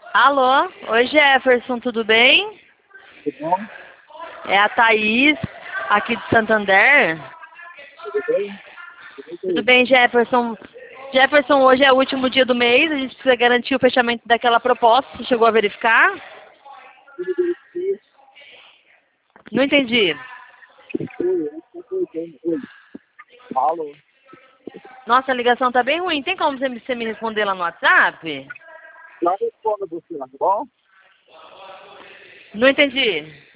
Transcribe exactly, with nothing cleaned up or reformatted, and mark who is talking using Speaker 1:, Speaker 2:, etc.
Speaker 1: Alô? Oi, Jefferson, tudo bem?
Speaker 2: Tudo bom?
Speaker 1: É a Thaís, aqui de Santander.
Speaker 2: Tudo bem? Tudo
Speaker 1: Tudo
Speaker 2: bem.
Speaker 1: bem, Jefferson? Jefferson, hoje é o último dia do mês, a gente precisa garantir o fechamento daquela proposta. Você chegou a verificar?
Speaker 2: Tudo bem.
Speaker 1: Não entendi.
Speaker 2: Oi, eu estou cortando. Oi. Alô?
Speaker 1: Nossa, a ligação tá bem ruim. Tem como você me você me responder lá no WhatsApp?
Speaker 2: Já respondo você, tá bom?
Speaker 1: Não entendi.